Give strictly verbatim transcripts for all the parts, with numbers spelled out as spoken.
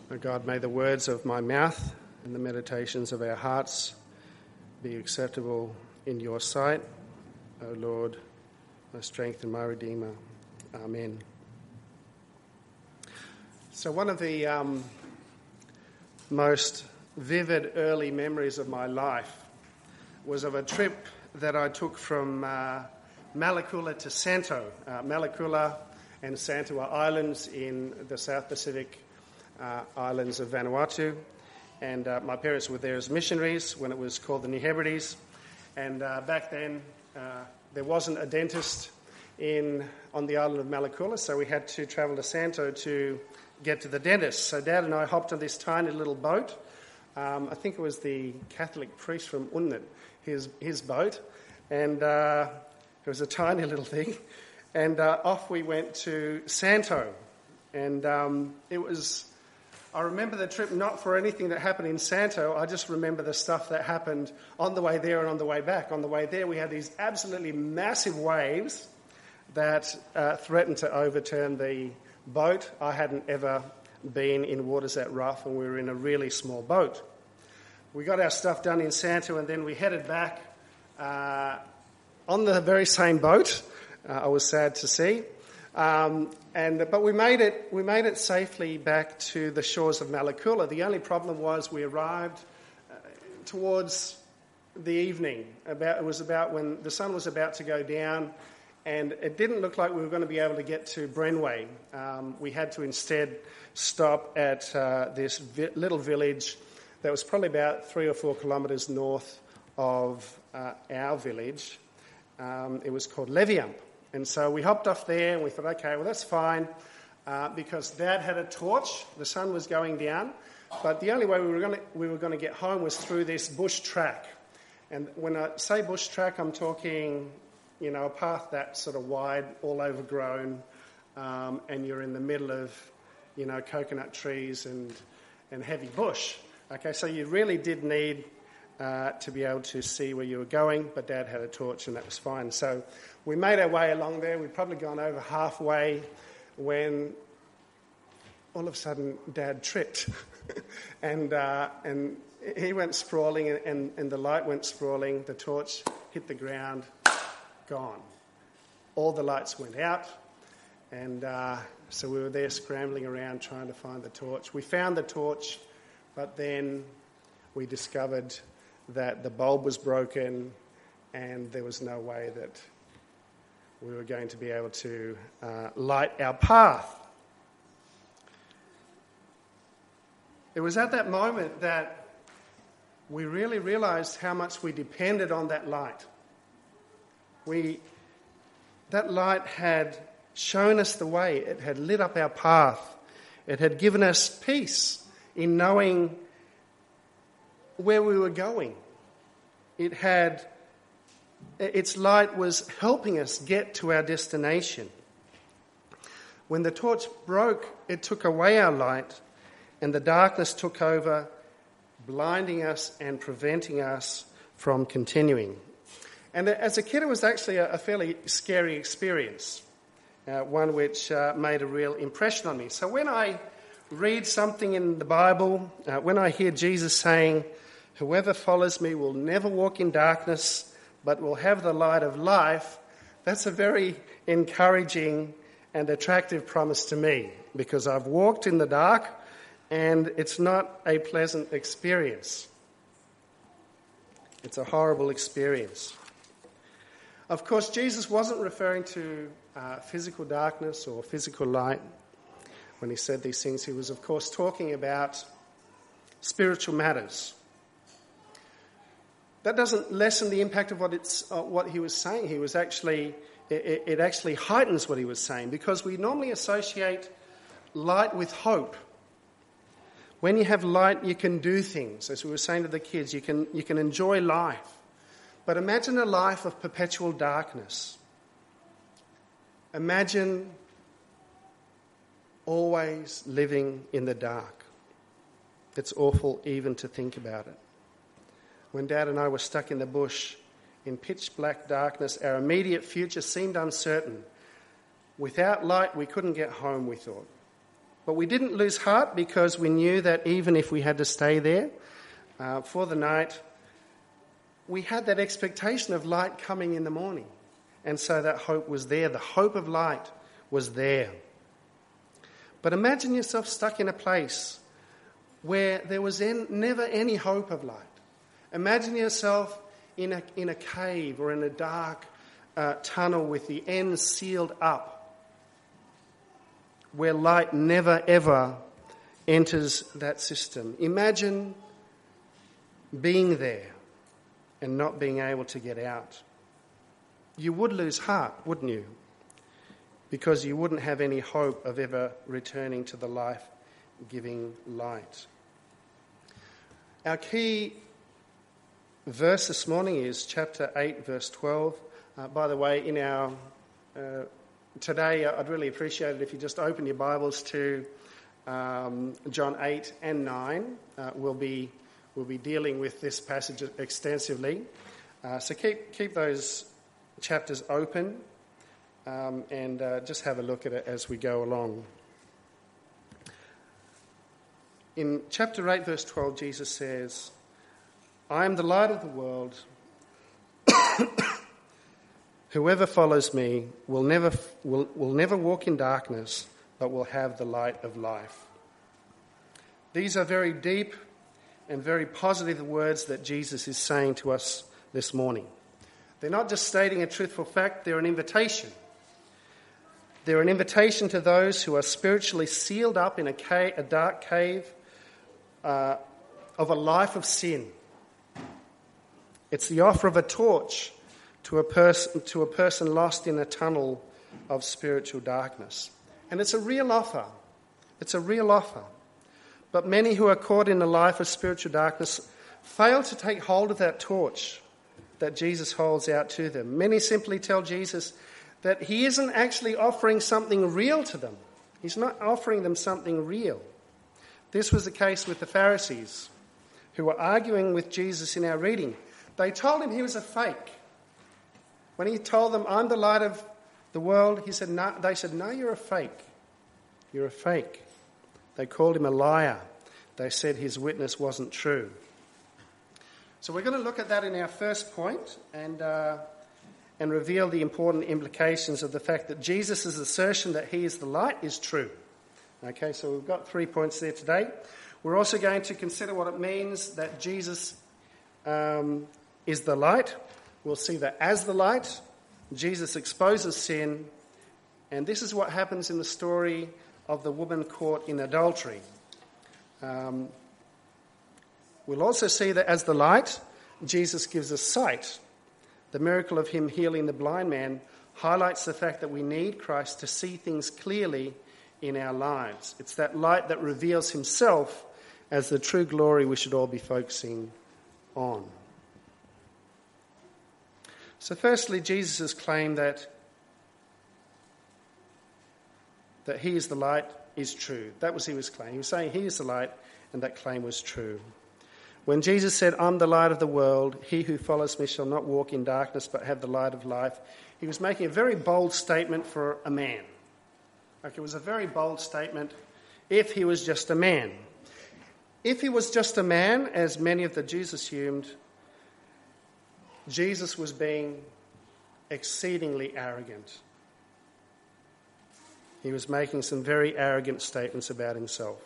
O God, may the words of my mouth and the meditations of our hearts be acceptable in your sight, O Lord, my strength and my Redeemer. Amen. So one of the um, most vivid early memories of my life was of a trip that I took from uh, Malekula to Santo. Uh, Malekula and Santo are islands in the South Pacific uh, islands of Vanuatu. And uh, my parents were there as missionaries when it was called the New Hebrides. And uh, back then, uh, there wasn't a dentist in on the island of Malekula, so we had to travel to Santo to get to the dentist. So Dad and I hopped on this tiny little boat. Um, I think it was the Catholic priest from Unnit, his, his boat. And uh, it was a tiny little thing. And uh, off we went to Santo. And um, it was... I remember the trip not for anything that happened in Santo. I just remember the stuff that happened on the way there and on the way back. On the way there, we had these absolutely massive waves that uh, threatened to overturn the boat. I hadn't ever been in waters that rough, and we were in a really small boat. We got our stuff done in Santo, and then we headed back uh, on the very same boat. Uh, I was sad to see. Um, and but we made it. We made it safely back to the shores of Malekula. The only problem was we arrived uh, towards the evening. About it was about when the sun was about to go down, and it didn't look like we were going to be able to get to Brenway. Um, we had to instead stop at uh, this vi- little village that was probably about three or four kilometres north of uh, our village. Um, it was called Leviump. And so we hopped off there and we thought, okay, well, that's fine, uh, because Dad had a torch. The sun was going down, but the only way we were going to we were going to get home was through this bush track. And when I say bush track, I'm talking, you know, a path that's sort of wide, all overgrown, um, and you're in the middle of, you know, coconut trees and and heavy bush. Okay, so you really did need uh, to be able to see where you were going, but Dad had a torch and that was fine. So we made our way along there. We'd probably gone over halfway when all of a sudden Dad tripped and uh, and he went sprawling and, and, and the light went sprawling. The torch hit the ground, gone. All the lights went out, and uh, so we were there scrambling around trying to find the torch. We found the torch, but then we discovered that the bulb was broken and there was no way that we were going to be able to uh, light our path. It was at that moment that we really realised how much we depended on that light. We, that light had shown us the way. It had lit up our path. It had given us peace in knowing where we were going. It had... Its light was helping us get to our destination. When the torch broke, it took away our light, and the darkness took over, blinding us and preventing us from continuing. And as a kid, it was actually a, a fairly scary experience, uh, one which uh, made a real impression on me. So when I read something in the Bible, uh, when I hear Jesus saying, "Whoever follows me will never walk in darkness, but will have the light of life," that's a very encouraging and attractive promise to me, because I've walked in the dark and it's not a pleasant experience. It's a horrible experience. Of course, Jesus wasn't referring to uh, physical darkness or physical light when he said these things. He was, of course, talking about spiritual matters. That doesn't lessen the impact of what it's uh, what he was saying. He was actually it, it actually heightens what he was saying, because we normally associate light with hope. When you have light, you can do things. As we were saying to the kids, you can you can enjoy life. But imagine a life of perpetual darkness. Imagine always living in the dark. It's awful even to think about it. When Dad and I were stuck in the bush in pitch black darkness, our immediate future seemed uncertain. Without light, we couldn't get home, we thought. But we didn't lose heart because we knew that even if we had to stay there uh, for the night, we had that expectation of light coming in the morning. And so that hope was there. The hope of light was there. But imagine yourself stuck in a place where there was en- never any hope of light. Imagine yourself in a, in a cave or in a dark uh, tunnel with the ends sealed up, where light never ever enters that system. Imagine being there and not being able to get out. You would lose heart, wouldn't you? Because you wouldn't have any hope of ever returning to the life-giving light. Our key verse this morning is chapter eight, verse twelve. Uh, by the way, in our uh, today, I'd really appreciate it if you just open your Bibles to um, John eight and nine. Uh, we'll be we'll be dealing with this passage extensively, uh, so keep keep those chapters open um, and uh, just have a look at it as we go along. In chapter eight, verse twelve, Jesus says, "I am the light of the world. Whoever follows me will never will, will never walk in darkness, but will have the light of life." These are very deep and very positive words that Jesus is saying to us this morning. They're not just stating a truthful fact, they're an invitation. They're an invitation to those who are spiritually sealed up in a, cave, a dark cave uh, of a life of sin. It's the offer of a torch to a person to a person lost in a tunnel of spiritual darkness. And it's a real offer. It's a real offer. But many who are caught in a life of spiritual darkness fail to take hold of that torch that Jesus holds out to them. Many simply tell Jesus that he isn't actually offering something real to them. He's not offering them something real. This was the case with the Pharisees, who were arguing with Jesus in our reading. They told him he was a fake. When he told them, "I'm the light of the world," he said, no, they said, "No, you're a fake. You're a fake." They called him a liar. They said his witness wasn't true. So we're going to look at that in our first point and uh, and reveal the important implications of the fact that Jesus' assertion that he is the light is true. Okay, so we've got three points there today. We're also going to consider what it means that Jesus um, is the light. We'll see that as the light, Jesus exposes sin, and this is what happens in the story of the woman caught in adultery. Um, we'll also see that as the light, Jesus gives us sight. The miracle of him healing the blind man highlights the fact that we need Christ to see things clearly in our lives. It's that light that reveals himself as the true glory we should all be focusing on. So firstly, Jesus' claim that, that he is the light is true. That was his claim. He was saying he is the light, and that claim was true. When Jesus said, "I'm the light of the world, he who follows me shall not walk in darkness but have the light of life," he was making a very bold statement for a man. Like, it was a very bold statement if he was just a man. If he was just a man, as many of the Jews assumed, Jesus was being exceedingly arrogant. He was making some very arrogant statements about himself.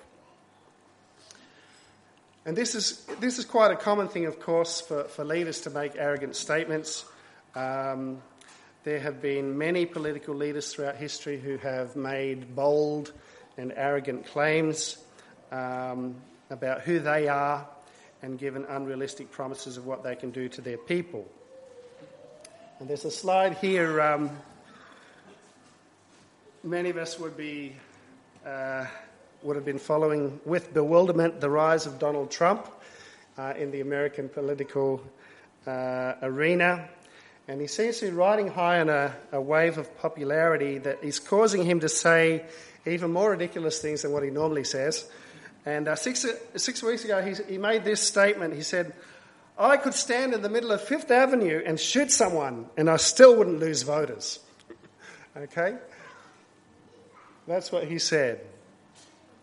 And this is this is quite a common thing, of course, for, for leaders to make arrogant statements. Um, there have been many political leaders throughout history who have made bold and arrogant claims um, about who they are and given unrealistic promises of what they can do to their people. And there's a slide here. Um, many of us would be uh, would have been following with bewilderment the rise of Donald Trump uh, in the American political uh, arena. And he seems to be riding high on a, a wave of popularity that is causing him to say even more ridiculous things than what he normally says. And uh, six, six weeks ago, he, he made this statement. He said, "I could stand in the middle of Fifth Avenue and shoot someone and I still wouldn't lose voters." Okay? That's what he said.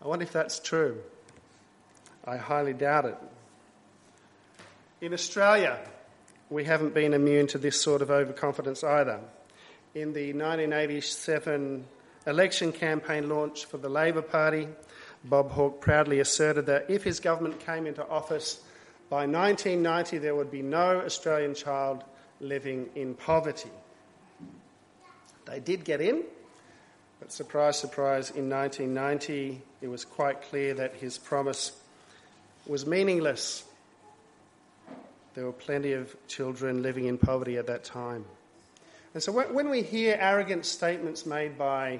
I wonder if that's true. I highly doubt it. In Australia, we haven't been immune to this sort of overconfidence either. In the nineteen eighty-seven election campaign launch for the Labor Party, Bob Hawke proudly asserted that if his government came into office by nineteen ninety, there would be no Australian child living in poverty. They did get in, but surprise, surprise, in nineteen ninety, it was quite clear that his promise was meaningless. There were plenty of children living in poverty at that time. And so when we hear arrogant statements made by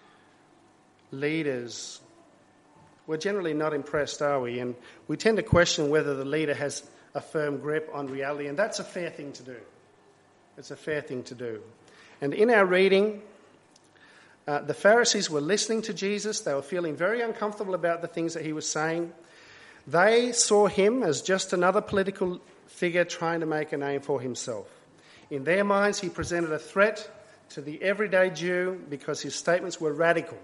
leaders, we're generally not impressed, are we? And we tend to question whether the leader has a firm grip on reality, and that's a fair thing to do. It's a fair thing to do. And in our reading, uh, the Pharisees were listening to Jesus. They were feeling very uncomfortable about the things that he was saying. They saw him as just another political figure trying to make a name for himself. In their minds, he presented a threat to the everyday Jew because his statements were radical.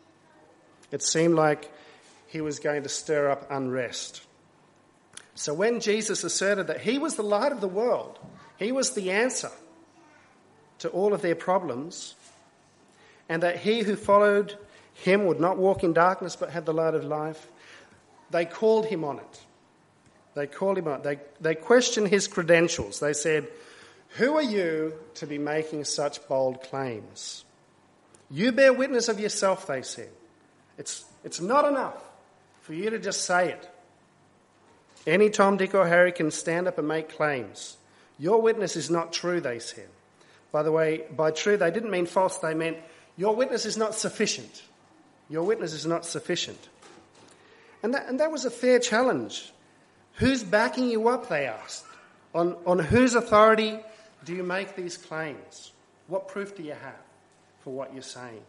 It seemed like he was going to stir up unrest. So when Jesus asserted that he was the light of the world, he was the answer to all of their problems, and that he who followed him would not walk in darkness but have the light of life, they called him on it. They called him on it. They, they questioned his credentials. They said, "Who are you to be making such bold claims? You bear witness of yourself," they said. It's, it's not enough for you to just say it. Any Tom, Dick or Harry can stand up and make claims. Your witness is not true, they said. By the way, by true, they didn't mean false. They meant your witness is not sufficient. Your witness is not sufficient. And that, and that was a fair challenge. Who's backing you up, they asked. On, on whose authority do you make these claims? What proof do you have for what you're saying?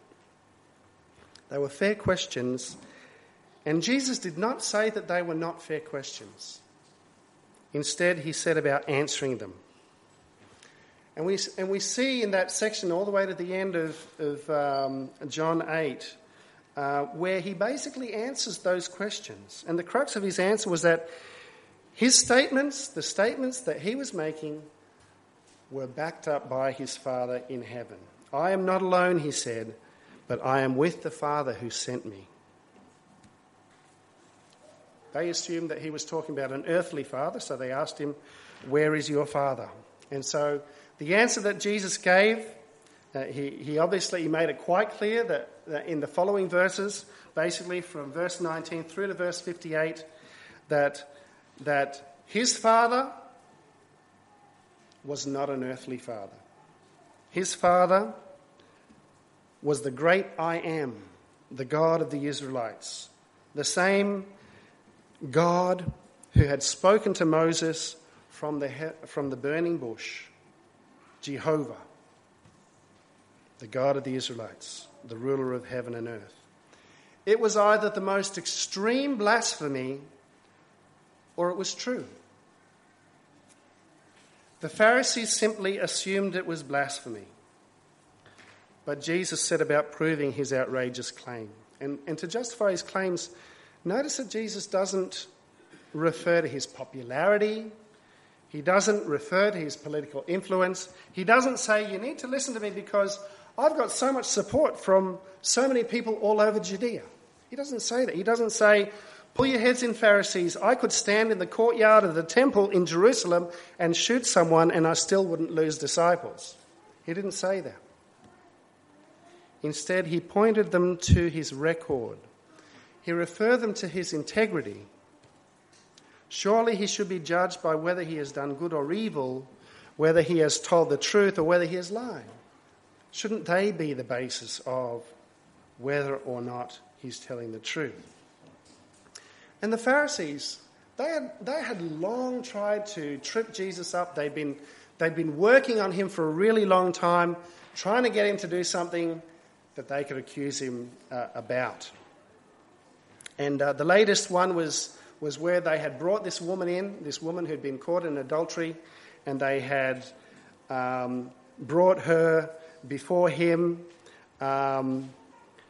They were fair questions, and Jesus did not say that they were not fair questions. Instead, he set about answering them. And we, and we see in that section all the way to the end of, of um, John eight, uh, where he basically answers those questions. And the crux of his answer was that his statements, the statements that he was making, were backed up by his Father in heaven. "I am not alone," he said, "but I am with the Father who sent me." They assumed that he was talking about an earthly father, so they asked him, "Where is your Father?" And so the answer that Jesus gave, uh, he, he obviously made it quite clear that, that in the following verses, basically from verse nineteen through to verse fifty-eight, that, that his Father was not an earthly father. His Father was the great I Am, the God of the Israelites, the same God who had spoken to Moses from the, he- from the burning bush, Jehovah, the God of the Israelites, the ruler of heaven and earth. It was either the most extreme blasphemy or it was true. The Pharisees simply assumed it was blasphemy. But Jesus set about proving his outrageous claim. And, and to justify his claims, notice that Jesus doesn't refer to his popularity. He doesn't refer to his political influence. He doesn't say, "You need to listen to me because I've got so much support from so many people all over Judea." He doesn't say that. He doesn't say, "Pull your heads in, Pharisees. I could stand in the courtyard of the temple in Jerusalem and shoot someone and I still wouldn't lose disciples." He didn't say that. Instead, he pointed them to his record. He referred them to his integrity. Surely he should be judged by whether he has done good or evil, whether he has told the truth or whether he has lied. Shouldn't they be the basis of whether or not he's telling the truth? And the Pharisees, they had, they had long tried to trip Jesus up. They'd been, they'd been working on him for a really long time, trying to get him to do something that they could accuse him uh, about. And uh, the latest one was, was where they had brought this woman in, this woman who'd been caught in adultery, and they had um, brought her before him. Um,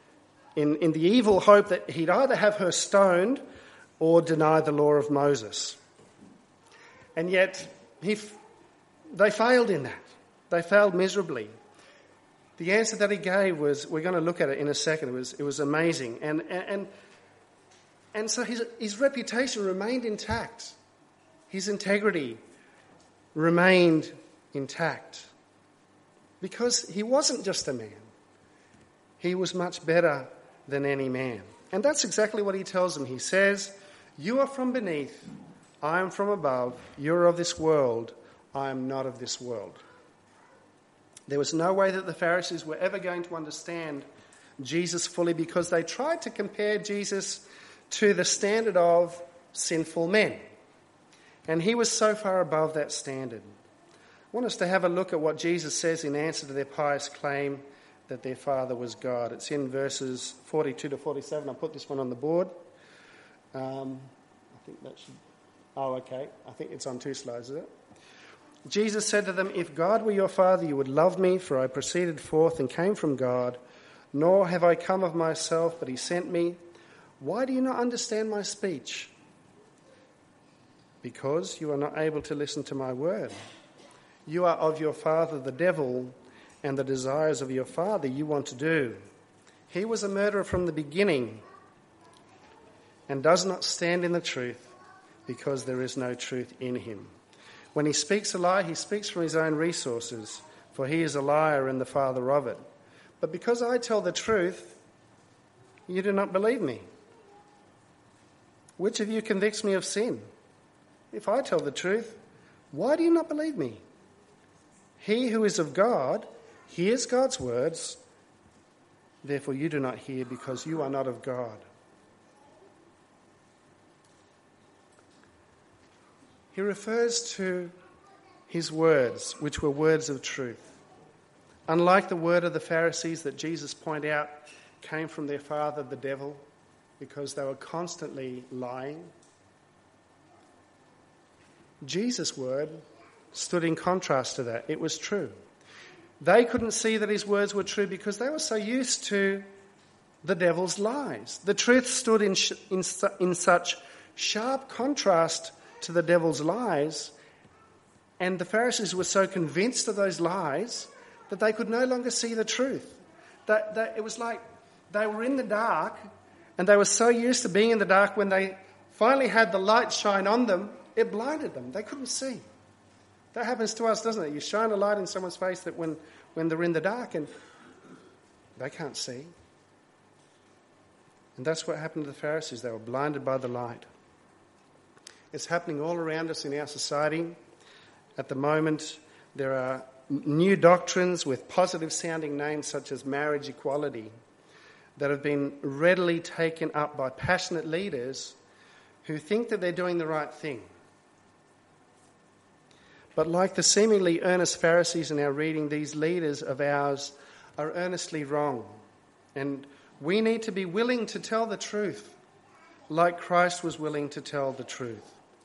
in, in the evil hope that he'd either have her stoned or deny the law of Moses. And yet he, they failed in that. They failed miserably. The answer that he gave was, we're going to look at it in a second, it was, it was amazing. And, and, and so his, his reputation remained intact. His integrity remained intact. Because he wasn't just a man. He was much better than any man. And that's exactly what he tells them. He says, you are from beneath, I am from above, you're of this world, I am not of this world. There was no way that the Pharisees were ever going to understand Jesus fully because they tried to compare Jesus to the standard of sinful men. And he was so far above that standard. I want us to have a look at what Jesus says in answer to their pious claim that their father was God. It's in verses forty-two to forty-seven. I'll put this one on the board. Um, I think that should... Oh, okay. I think it's on two slides, is it? Jesus said to them, if God were your father, you would love me, for I proceeded forth and came from God, nor have I come of myself, but he sent me. Why do you not understand my speech? Because you are not able to listen to my word. You are of your father the devil, and the desires of your father you want to do. He was a murderer from the beginning, and does not stand in the truth, because there is no truth in him. When he speaks a lie, he speaks from his own resources, for he is a liar and the father of it. But because I tell the truth, you do not believe me. Which of you convicts me of sin? If I tell the truth, why do you not believe me? He who is of God hears God's words, therefore you do not hear because you are not of God. He refers to his words, which were words of truth. Unlike the word of the Pharisees that Jesus pointed out came from their father, the devil, because they were constantly lying, Jesus' word stood in contrast to that. It was true. They couldn't see that his words were true because they were so used to the devil's lies. The truth stood in, sh- in, su- in such sharp contrast to the devil's lies, and the Pharisees were so convinced of those lies that they could no longer see the truth. That, that it was like they were in the dark, and they were so used to being in the dark, when they finally had the light shine on them, it blinded them. They couldn't see. That happens to us, doesn't it? You shine a light in someone's face that when, when they're in the dark and they can't see. And that's what happened to the Pharisees. They were blinded by the light. It's happening all around us in our society. At the moment, there are new doctrines with positive sounding names such as marriage equality that have been readily taken up by passionate leaders who think that they're doing the right thing. But like the seemingly earnest Pharisees in our reading, these leaders of ours are earnestly wrong. And we need to be willing to tell the truth, like Christ was willing to tell the truth.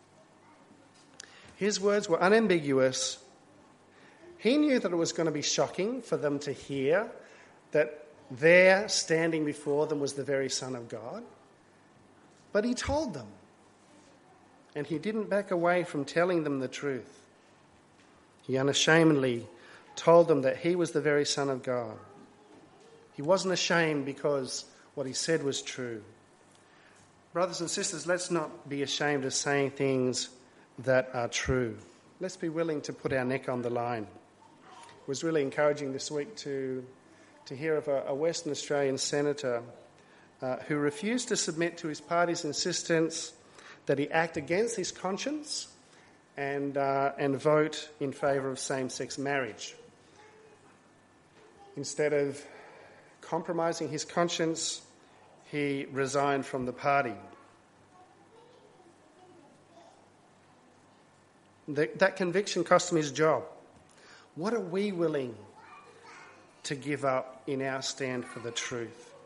His words were unambiguous. He knew that it was going to be shocking for them to hear that there, standing before them, was the very Son of God. But he told them. And he didn't back away from telling them the truth. He unashamedly told them that he was the very Son of God. He wasn't ashamed because what he said was true. Brothers and sisters, let's not be ashamed of saying things that are true. Let's be willing to put our neck on the line. It was really encouraging this week to, to hear of a, a Western Australian senator uh, who refused to submit to his party's insistence that he act against his conscience and, uh, and vote in favour of same-sex marriage. Instead of compromising his conscience, he resigned from the party. The, that conviction cost him his job. What are we willing to give up in our stand for the truth?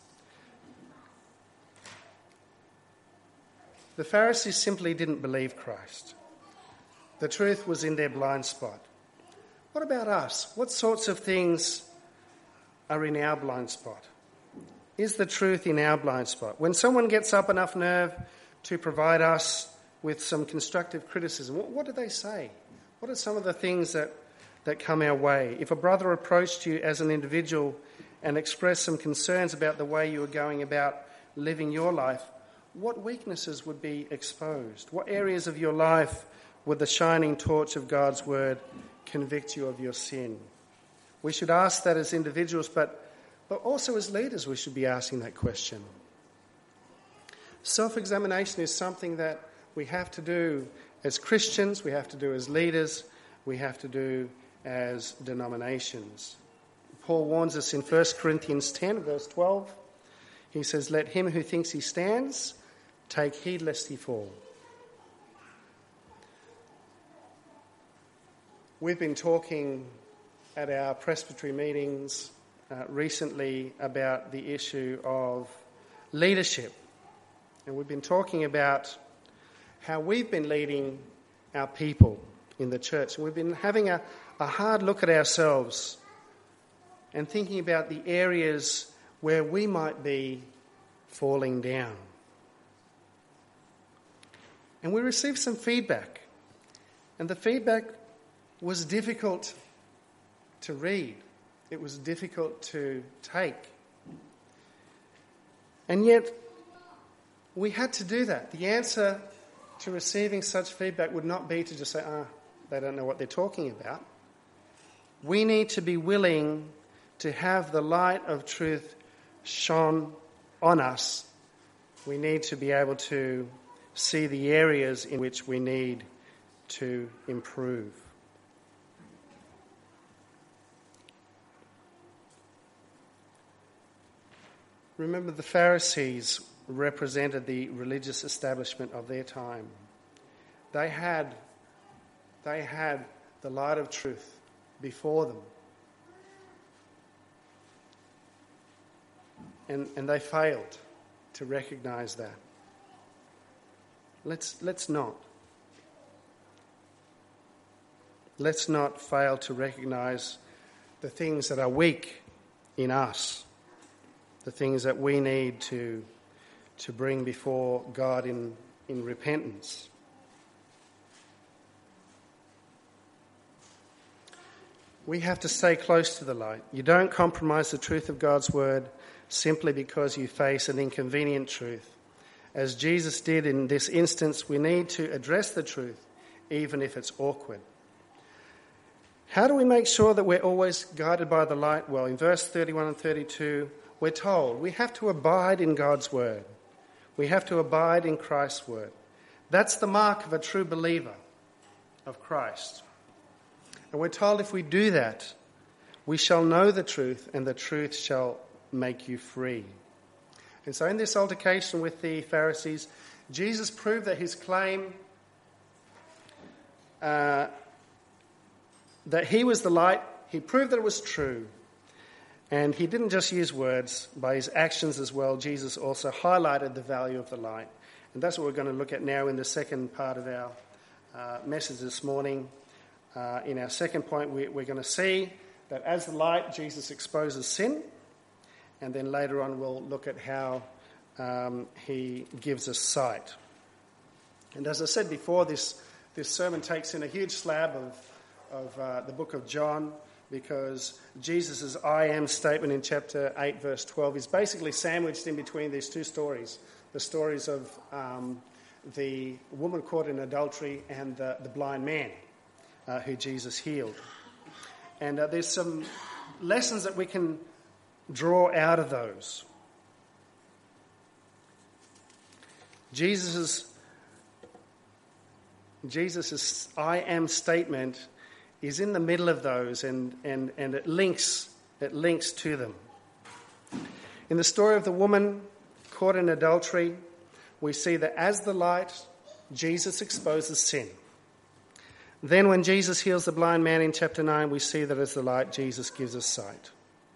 The Pharisees simply didn't believe Christ. The truth was in their blind spot. What about us? What sorts of things are in our blind spot? is the truth in our blind spot? When someone gets up enough nerve to provide us with some constructive criticism, what, what do they say? What are some of the things that, that come our way? If a brother approached you as an individual and expressed some concerns about the way you were going about living your life, what weaknesses would be exposed? What areas of your life would the shining torch of God's word convict you of your sin? We should ask that as individuals, but, but also as leaders we should be asking that question. Self-examination is something that we have to do as Christians, we have to do as leaders, we have to do as denominations. Paul warns us in First Corinthians ten, verse twelve. He says, "Let him who thinks he stands take heed lest he fall." We've been talking at our presbytery meetings uh, recently about the issue of leadership. And we've been talking about how we've been leading our people in the church. And we've been having a, a hard look at ourselves and thinking about the areas where we might be falling down. And we received some feedback. And the feedback was difficult to read. It was difficult to take. And yet, we had to do that. The answer to receiving such feedback would not be to just say, ah, they don't know what they're talking about. We need to be willing to have the light of truth shone on us. We need to be able to see the areas in which we need to improve. Remember, the Pharisees represented the religious establishment of their time. They had, they had the light of truth before them. And, and they failed to recognise that. Let's, let's not. Let's not fail to recognise the things that are weak in us, the things that we need to, to bring before God in, in repentance. We have to stay close to the light. You don't compromise the truth of God's word simply because you face an inconvenient truth. As Jesus did in this instance, we need to address the truth, even if it's awkward. How do we make sure that we're always guided by the light? Well, in verse thirty-one and thirty-two, we're told we have to abide in God's word. We have to abide in Christ's word. That's the mark of a true believer of Christ. And we're told if we do that, we shall know the truth, and the truth shall make you free. And so in this altercation with the Pharisees, Jesus proved that his claim uh, that he was the light, he proved that it was true. And he didn't just use words, by his actions as well. Jesus also highlighted the value of the light. And that's what we're going to look at now in the second part of our uh, message this morning. Uh, in our second point, we, we're going to see that as the light, Jesus exposes sin. And then later on, we'll look at how um, he gives us sight. And as I said before, this, this sermon takes in a huge slab of, of uh, the book of John, because Jesus' I am statement in chapter eight, verse twelve, is basically sandwiched in between these two stories, the stories of um, the woman caught in adultery and the, the blind man uh, who Jesus healed. And uh, there's some lessons that we can draw out of those. Jesus' Jesus's I am statement is in the middle of those, and, and, and it links it links to them. In the story of the woman caught in adultery, we see that as the light, Jesus exposes sin. Then when Jesus heals the blind man in chapter nine, we see that as the light, Jesus gives us sight.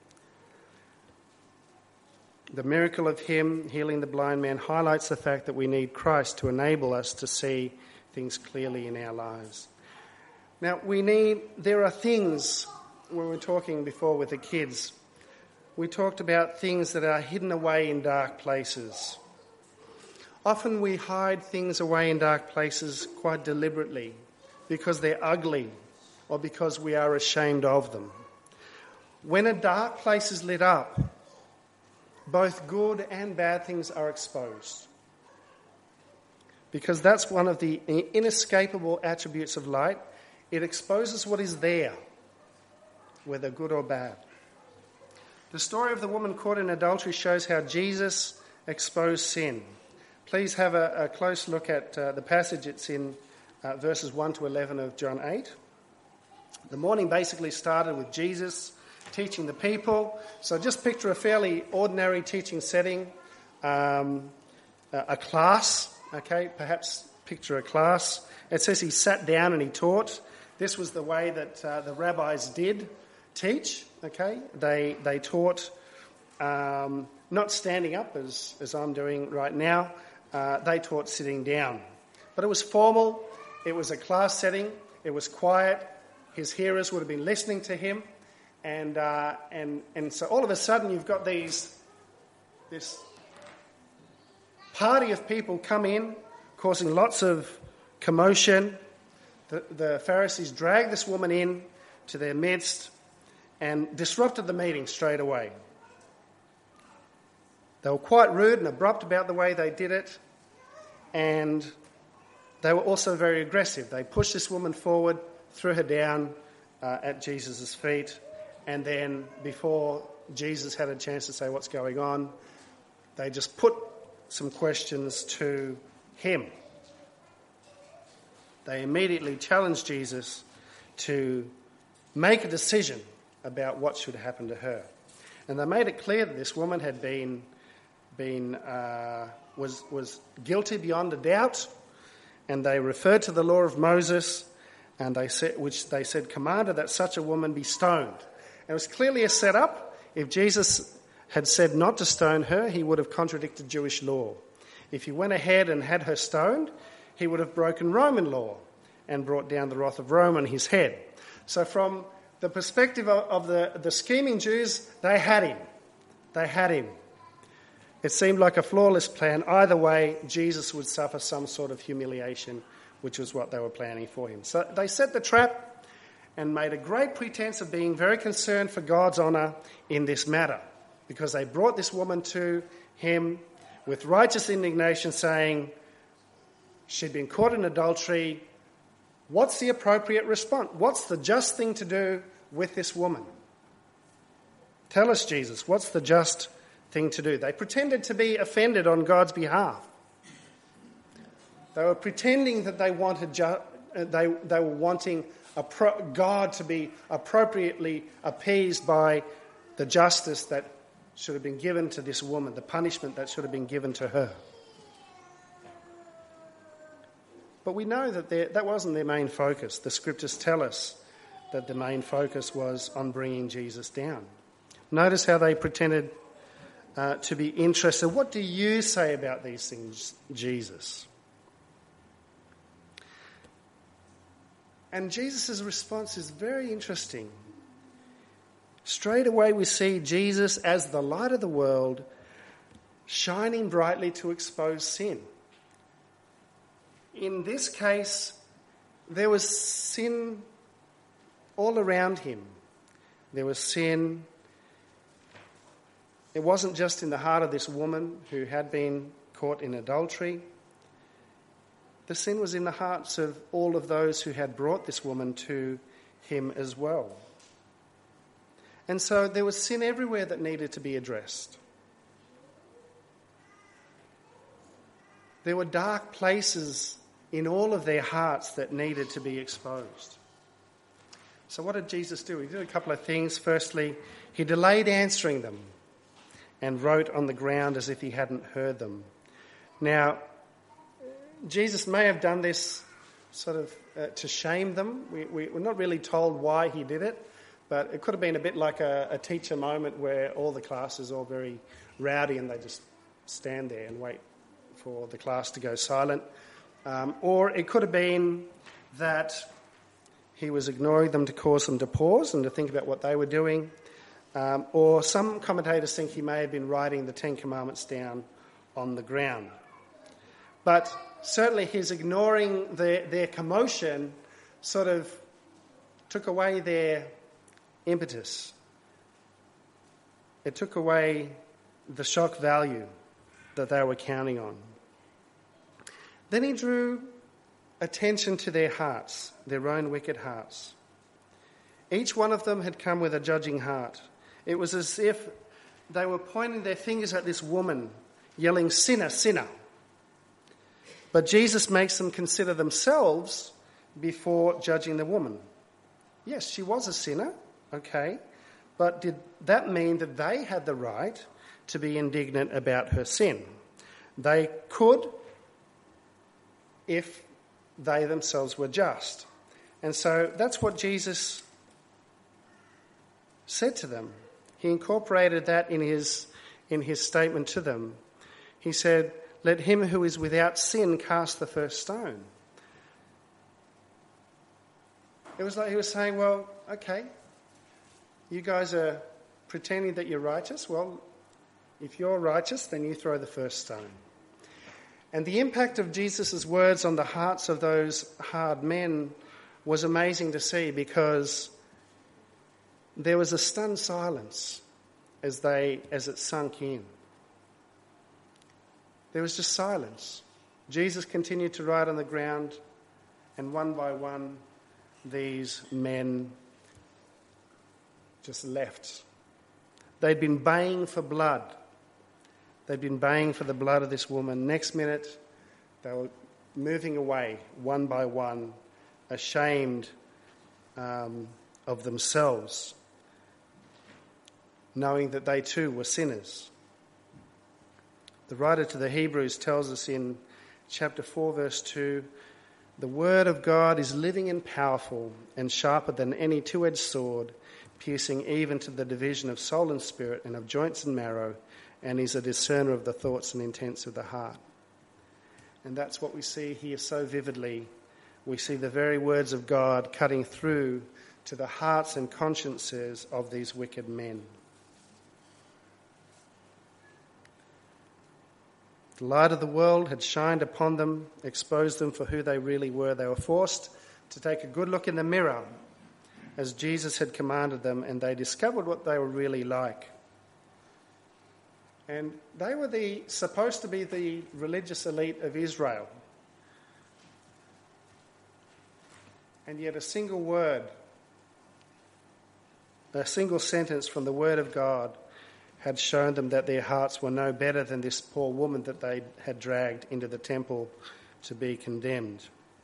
The miracle of him healing the blind man highlights the fact that we need Christ to enable us to see things clearly in our lives. Now, we need, there are things, when we were talking before with the kids, we talked about things that are hidden away in dark places. Often we hide things away in dark places quite deliberately because they're ugly or because we are ashamed of them. When a dark place is lit up, both good and bad things are exposed. Because that's one of the inescapable attributes of light. It exposes what is there, whether good or bad. The story of the woman caught in adultery shows how Jesus exposed sin. Please have a, a close look at uh, the passage. It's in uh, verses one to eleven of John eight. The morning basically started with Jesus teaching the people. So just picture a fairly ordinary teaching setting, um, a, a class, okay, perhaps picture a class. It says he sat down and he taught. This was the way that uh, the rabbis did teach, okay. They they taught um, not standing up as, as I'm doing right now. Uh, they taught sitting down. But it was formal. It was a class setting. It was quiet. His hearers would have been listening to him. And uh, and and so all of a sudden you've got these this party of people come in, causing lots of commotion. The, the Pharisees dragged this woman in to their midst and disrupted the meeting straight away. They were quite rude and abrupt about the way they did it, and they were also very aggressive. They pushed this woman forward, threw her down uh, at Jesus' feet. And then before Jesus had a chance to say what's going on, they just put some questions to him. They immediately challenged Jesus to make a decision about what should happen to her. And they made it clear that this woman had been, been uh, was, was guilty beyond a doubt. And they referred to the law of Moses, and they said, which they said commanded that such a woman be stoned. It was clearly a setup. If Jesus had said not to stone her, he would have contradicted Jewish law. If he went ahead and had her stoned, he would have broken Roman law and brought down the wrath of Rome on his head. So from the perspective of, of the, the scheming Jews, they had him. They had him. It seemed like a flawless plan. Either way, Jesus would suffer some sort of humiliation, which was what they were planning for him. So they set the trap and made a great pretense of being very concerned for God's honour in this matter, because they brought this woman to him with righteous indignation, saying she'd been caught in adultery. What's the appropriate response? What's the just thing to do with this woman? Tell us, Jesus, what's the just thing to do? They pretended to be offended on God's behalf. They were pretending that they wanted ju- they they were wanting a pro- God to be appropriately appeased by the justice that should have been given to this woman, the punishment that should have been given to her. But we know that that wasn't their main focus. The scriptures tell us that the main focus was on bringing Jesus down. Notice how they pretended uh, to be interested. What do you say about these things, Jesus? And Jesus' response is very interesting. Straight away we see Jesus as the light of the world, shining brightly to expose sin. In this case, there was sin all around him. There was sin. It wasn't just in the heart of this woman who had been caught in adultery. The sin was in the hearts of all of those who had brought this woman to him as well. And so there was sin everywhere that needed to be addressed. There were dark places in all of their hearts that needed to be exposed. So what did Jesus do? He did a couple of things. Firstly, he delayed answering them and wrote on the ground as if he hadn't heard them. Now, Jesus may have done this sort of uh, to shame them. We, we, we're not really told why he did it, but it could have been a bit like a, a teacher moment where all the class is all very rowdy and they just stand there and wait for the class to go silent. Um, or it could have been that he was ignoring them to cause them to pause and to think about what they were doing. Um, or some commentators think he may have been writing the Ten Commandments down on the ground. But certainly his ignoring their, their commotion sort of took away their impetus. It took away the shock value that they were counting on. Then he drew attention to their hearts, their own wicked hearts. Each one of them had come with a judging heart. It was as if they were pointing their fingers at this woman, yelling, "Sinner, sinner." But Jesus makes them consider themselves before judging the woman. Yes, she was a sinner, okay, but did that mean that they had the right to be indignant about her sin? They could if they themselves were just. And so that's what Jesus said to them. He incorporated that in his, in his statement to them. He said, "Let him who is without sin cast the first stone." It was like he was saying, well, okay, you guys are pretending that you're righteous. Well, if you're righteous, then you throw the first stone. And the impact of Jesus' words on the hearts of those hard men was amazing to see, because there was a stunned silence as they as it sunk in. There was just silence. Jesus continued to write on the ground, and one by one, these men just left. They'd been baying for blood. They'd been baying for the blood of this woman. Next minute, they were moving away one by one, ashamed um, of themselves, knowing that they too were sinners. The writer to the Hebrews tells us in chapter four, verse two, "The word of God is living and powerful and sharper than any two-edged sword, piercing even to the division of soul and spirit and of joints and marrow, and is a discerner of the thoughts and intents of the heart." And that's what we see here so vividly. We see the very words of God cutting through to the hearts and consciences of these wicked men. The light of the world had shined upon them, exposed them for who they really were. They were forced to take a good look in the mirror, as Jesus had commanded them, and they discovered what they were really like. And they were the supposed to be the religious elite of Israel. And yet a single word, a single sentence from the Word of God had shown them that their hearts were no better than this poor woman that they had dragged into the temple to be condemned.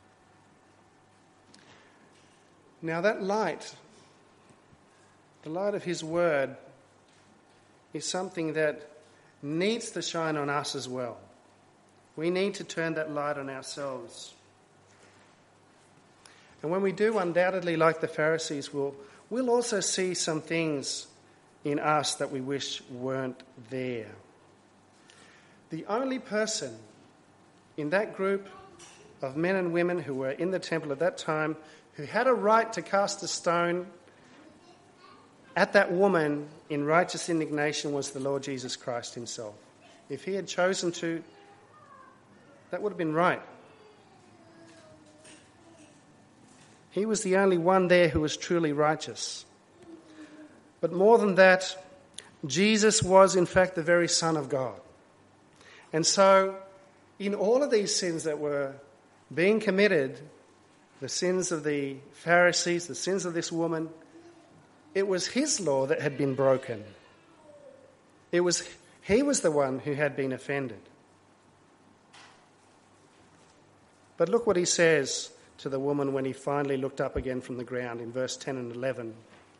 Now that light, the light of his word, is something that needs to shine on us as well. We need to turn that light on ourselves. And when we do, undoubtedly, like the Pharisees, we'll, we'll also see some things in us that we wish weren't there. The only person in that group of men and women who were in the temple at that time who had a right to cast a stone at that woman in righteous indignation was the Lord Jesus Christ himself. If he had chosen to, that would have been right. He was the only one there who was truly righteous. But more than that, Jesus was in fact the very Son of God. And so in all of these sins that were being committed, the sins of the Pharisees, the sins of this woman, it was his law that had been broken. It was he was the one who had been offended. But look what he says to the woman when he finally looked up again from the ground in verse ten and eleven.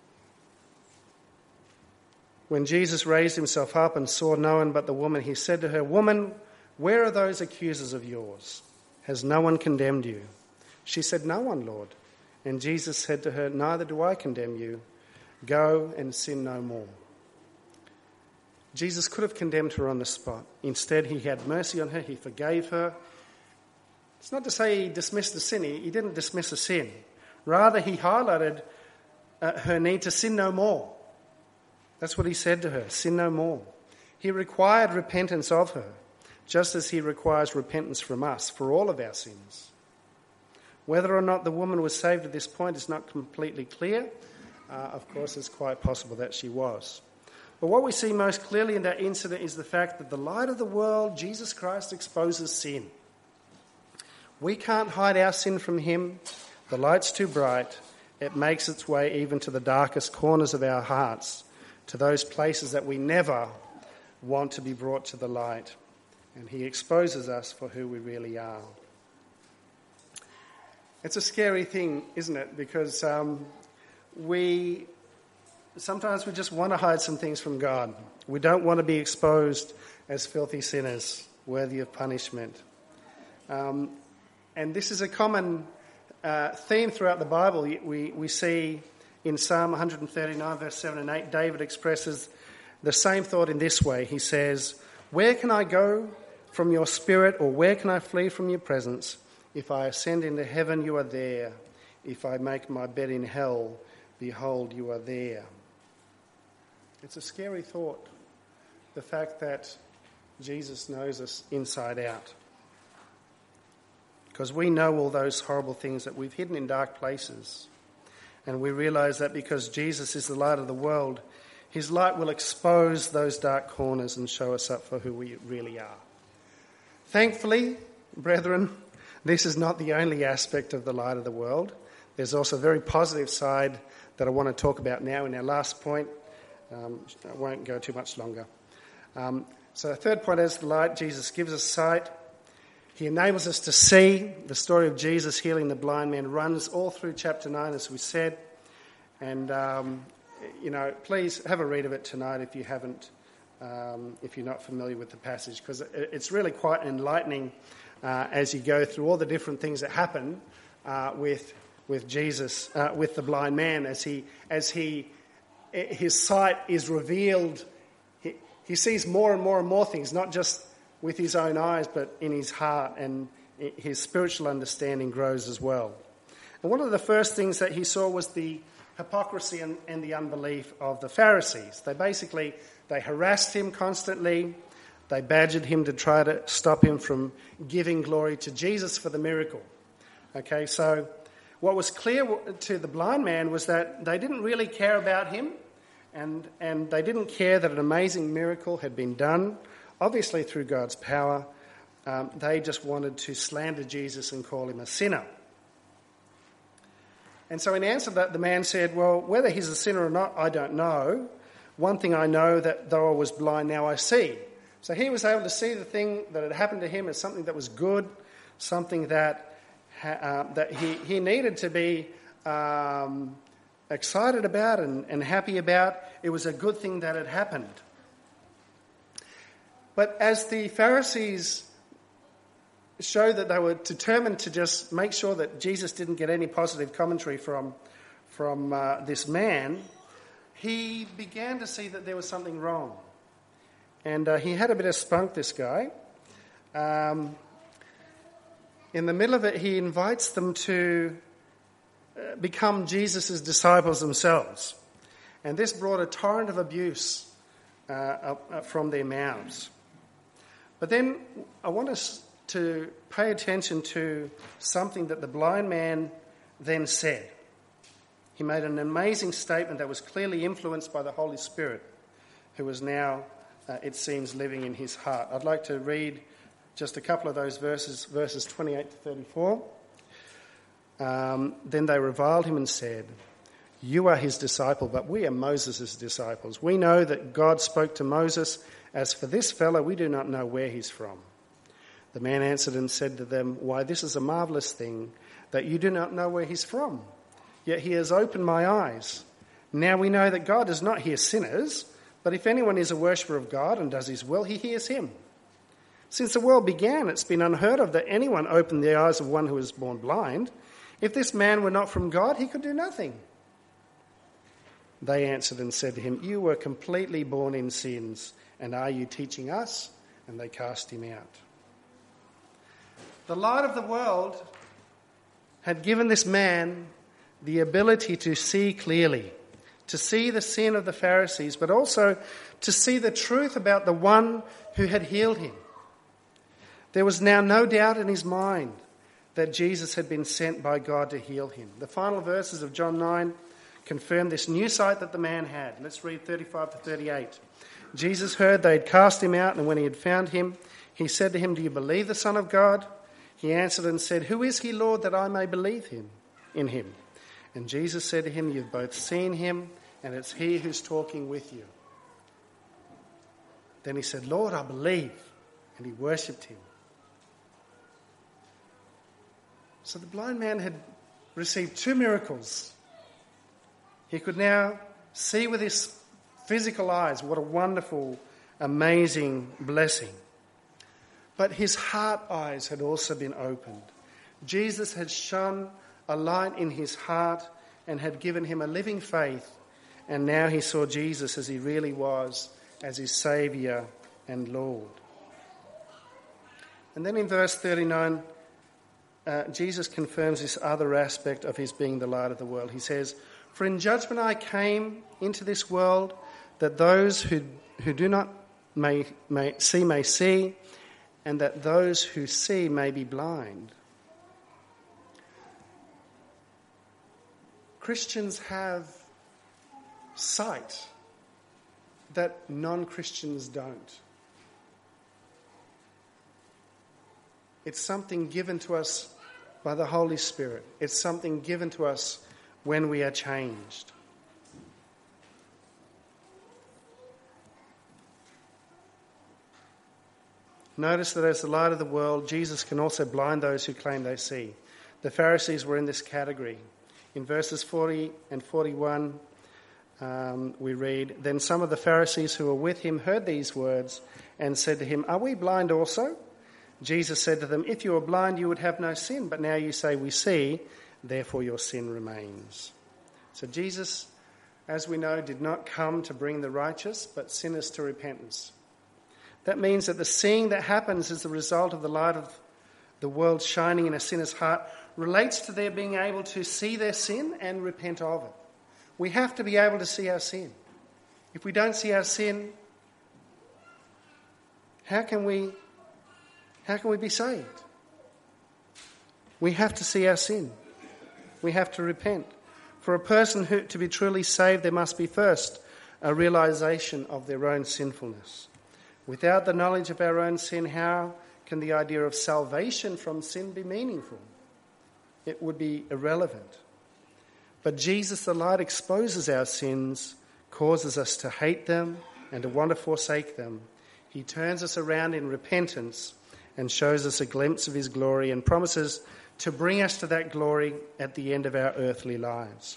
When Jesus raised himself up and saw no one but the woman, he said to her, "Woman, where are those accusers of yours? Has no one condemned you?" She said, "No one, Lord." And Jesus said to her, "Neither do I condemn you. Go and sin no more." Jesus could have condemned her on the spot. Instead, he had mercy on her. He forgave her. It's not to say he dismissed the sin. He didn't dismiss a sin. Rather, he highlighted uh, her need to sin no more. That's what he said to her, sin no more. He required repentance of her, just as he requires repentance from us for all of our sins. Whether or not the woman was saved at this point is not completely clear. Uh, of course, it's quite possible that she was. But what we see most clearly in that incident is the fact that the light of the world, Jesus Christ, exposes sin. We can't hide our sin from him. The light's too bright. It makes its way even to the darkest corners of our hearts, to those places that we never want to be brought to the light. And he exposes us for who we really are. It's a scary thing, isn't it? Because um, we sometimes we just want to hide some things from God. We don't want to be exposed as filthy sinners, worthy of punishment. Um, and this is a common uh, theme throughout the Bible. We, we see in Psalm one thirty-nine, verse seven and eight, David expresses the same thought in this way. He says, "Where can I go from your spirit, or where can I flee from your presence? If I ascend into heaven, you are there. If I make my bed in hell, behold, you are there." It's a scary thought, the fact that Jesus knows us inside out. Because we know all those horrible things that we've hidden in dark places. And we realise that because Jesus is the light of the world, his light will expose those dark corners and show us up for who we really are. Thankfully, brethren, this is not the only aspect of the light of the world. There's also a very positive side that I want to talk about now in our last point. Um, I won't go too much longer. Um, so the third point is the light. Jesus gives us sight. He enables us to see. The story of Jesus healing the blind man runs all through chapter nine, as we said. And, um, you know, please have a read of it tonight if you haven't, um, if you're not familiar with the passage, because it's really quite enlightening uh, as you go through all the different things that happen uh, with with Jesus, uh, with the blind man, as he as he his sight is revealed. He, he sees more and more and more things, not just with his own eyes, but in his heart, and his spiritual understanding grows as well. And one of the first things that he saw was the hypocrisy and, and the unbelief of the Pharisees. They basically, they harassed him constantly. They badgered him to try to stop him from giving glory to Jesus for the miracle. Okay, so what was clear to the blind man was that they didn't really care about him, and, and they didn't care that an amazing miracle had been done, obviously through God's power. Um, they just wanted to slander Jesus and call him a sinner. And so in answer to that, the man said, "Well, whether he's a sinner or not, I don't know. One thing I know, that though I was blind, now I see." So he was able to see the thing that had happened to him as something that was good, something that uh, that he, he needed to be um, excited about and, and happy about. It was a good thing that had happened. But as the Pharisees showed that they were determined to just make sure that Jesus didn't get any positive commentary from, from uh, this man, he began to see that there was something wrong. And uh, he had a bit of spunk, this guy. Um, in the middle of it, he invites them to uh, become Jesus' disciples themselves. And this brought a torrent of abuse uh, uh, from their mouths. But then I want us to pay attention to something that the blind man then said. He made an amazing statement that was clearly influenced by the Holy Spirit, who was now, uh, it seems, living in his heart. I'd like to read just a couple of those verses, verses twenty-eight to thirty-four. Um, then they reviled him and said, "You are his disciple, but we are Moses' disciples. We know that God spoke to Moses. As for this fellow, we do not know where he's from." The man answered and said to them, "Why, this is a marvellous thing, that you do not know where he's from. Yet he has opened my eyes. Now we know that God does not hear sinners, but if anyone is a worshipper of God and does his will, he hears him. Since the world began, it's been unheard of that anyone opened the eyes of one who was born blind. If this man were not from God, he could do nothing." They answered and said to him, "You were completely born in sins, and are you teaching us?" And they cast him out. The light of the world had given this man the ability to see clearly, to see the sin of the Pharisees, but also to see the truth about the one who had healed him. There was now no doubt in his mind that Jesus had been sent by God to heal him. The final verses of John nine confirm this new sight that the man had. Let's read thirty-five to thirty-eight. Jesus heard they had cast him out, and when he had found him, he said to him, "Do you believe the Son of God?" He answered and said, "Who is he, Lord, that I may believe him in him?" And Jesus said to him, "You've both seen him, and it's he who's talking with you." Then he said, "Lord, I believe." And he worshipped him. So the blind man had received two miracles. He could now see with his physical eyes. What a wonderful, amazing blessing. But his heart eyes had also been opened. Jesus had shone a light in his heart and had given him a living faith. And now he saw Jesus as he really was, as his Saviour and Lord. And then in verse thirty-nine, uh, Jesus confirms this other aspect of his being the light of the world. He says, "For in judgment I came into this world, that those who, who do not may, may see may see, and that those who see may be blind." Christians have sight that non-Christians don't. It's something given to us by the Holy Spirit. It's something given to us when we are changed. Notice that as the light of the world, Jesus can also blind those who claim they see. The Pharisees were in this category. In verses forty and forty-one, um, we read, "Then some of the Pharisees who were with him heard these words and said to him, 'Are we blind also?' Jesus said to them, 'If you were blind, you would have no sin. But now you say, we see, therefore your sin remains.'" So Jesus, as we know, did not come to bring the righteous, but sinners to repentance. That means that the seeing that happens as the result of the light of the world shining in a sinner's heart relates to their being able to see their sin and repent of it. We have to be able to see our sin. If we don't see our sin, how can we, how can we be saved? We have to see our sin. We have to repent. For a person who, to be truly saved, there must be first a realization of their own sinfulness. Without the knowledge of our own sin, how can the idea of salvation from sin be meaningful? It would be irrelevant. But Jesus, the light, exposes our sins, causes us to hate them and to want to forsake them. He turns us around in repentance and shows us a glimpse of his glory and promises to bring us to that glory at the end of our earthly lives.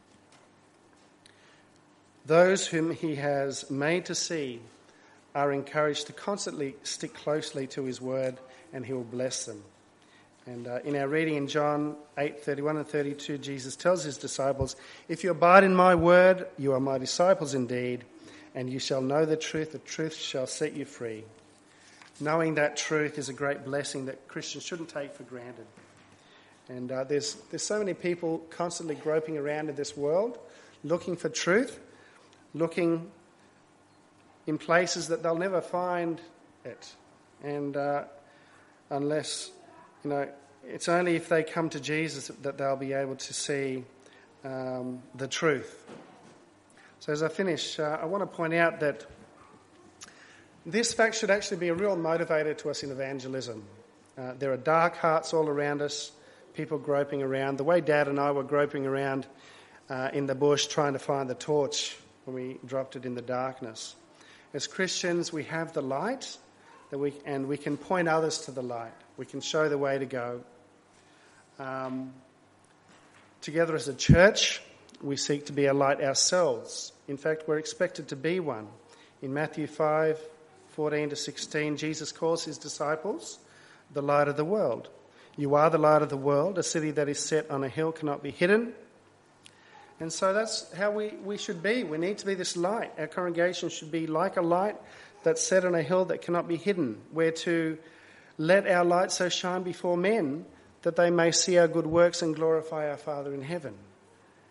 Those whom he has made to see are encouraged to constantly stick closely to his word, and he will bless them. And uh, in our reading in John eight, thirty-one and thirty-two, Jesus tells his disciples, "If you abide in my word, you are my disciples indeed, and you shall know the truth. The truth shall set you free." Knowing that truth is a great blessing that Christians shouldn't take for granted. And uh, there's there's so many people constantly groping around in this world, looking for truth, looking in places that they'll never find it. And uh, unless, you know, it's only if they come to Jesus that they'll be able to see um, the truth. So as I finish, uh, I want to point out that this fact should actually be a real motivator to us in evangelism. Uh, there are dark hearts all around us, people groping around. The way Dad and I were groping around uh, in the bush trying to find the torch when we dropped it in the darkness. As Christians, we have the light, that we and we can point others to the light. We can show the way to go. Um, together as a church, we seek to be a light ourselves. In fact, we're expected to be one. In Matthew five, fourteen to sixteen, Jesus calls his disciples the light of the world. "You are the light of the world. A city that is set on a hill cannot be hidden." And so that's how we, we should be. We need to be this light. Our congregation should be like a light that's set on a hill that cannot be hidden. We're to let our light so shine before men that they may see our good works and glorify our Father in heaven.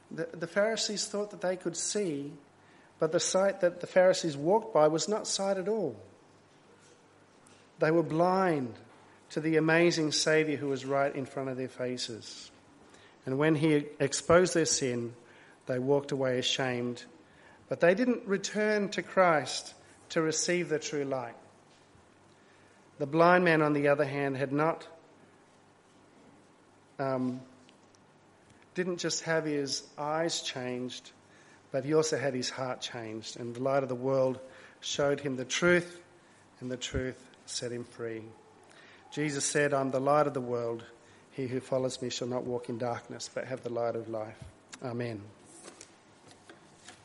The, the Pharisees thought that they could see, but the sight that the Pharisees walked by was not sight at all. They were blind to the amazing Saviour who was right in front of their faces. And when he exposed their sin, they walked away ashamed. But they didn't return to Christ to receive the true light. The blind man, on the other hand, had not, um, didn't just have his eyes changed, but he also had his heart changed. And the light of the world showed him the truth, and the truth set him free. Jesus said, "I'm the light of the world. He who follows me shall not walk in darkness, but have the light of life." Amen.